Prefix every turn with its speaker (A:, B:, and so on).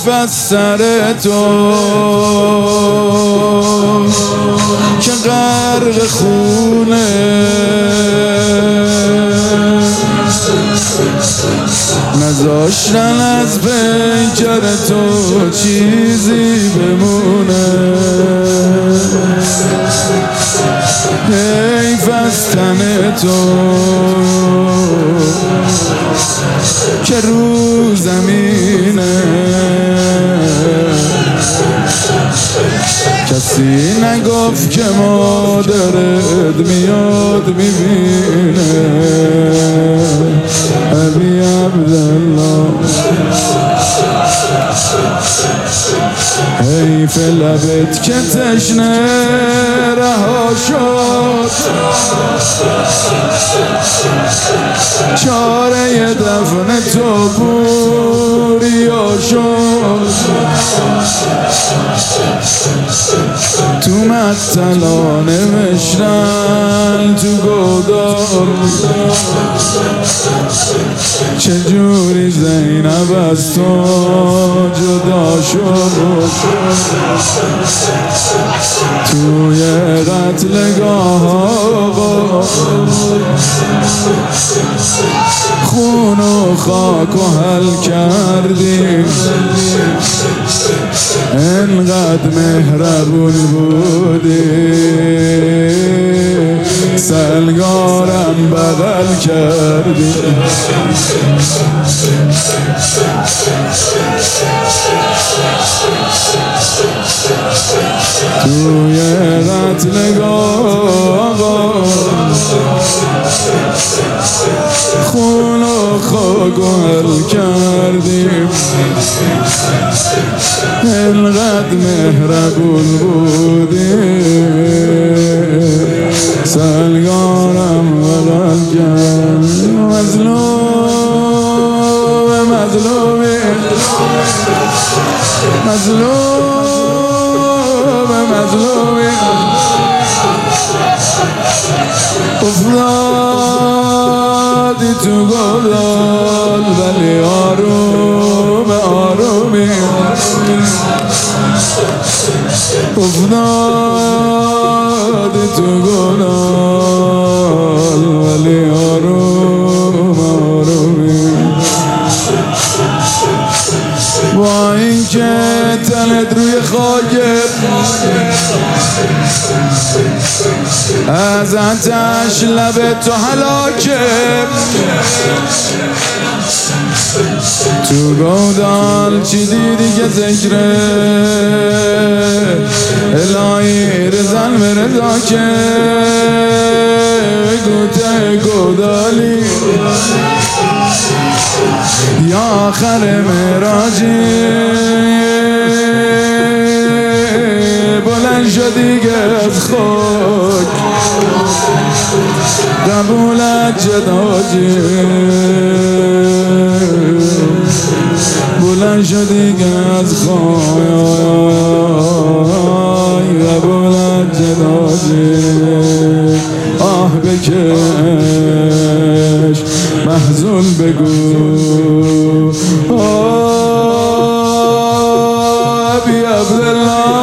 A: حیف از سر تو که غرق خونه، نذاشتن از پیکر تو چیزی بمونه. حیف از تن تو که رو زمینه، کسی نگفت که مادرت میاد میبینه. ابی عبدالله حیف لبت که تشنه رها شد، چاره دفن تو پوریا شد. تو مقتلا نوشتن تو گودال چجوری زینب از تو جدا شد. توی قتلگاه آقا خون و خاک و حل کردیم، انقدر مهربون بودی سلگارم بغل کردی. توی قتلگاه خون و خاک و حل کردیم، انقدر مهربون بودی سلگارم بغل کردی. مظلومی افتادی تو گلال، ولی آروم آرومی افتادی تو گلال، ولی آروم آرومی. با این که تنت روی خاکه از آتش لب تو هلاکه، تو گودال چی دیدی که ذکره الهی رزن برزا که گوته گودالی یا آخر مراجی بلند شدی که از خاک قبولت جداجی، بلند شدی که از خاک قبولت جداجی. آه بکش محزون بگو ابی عبدالله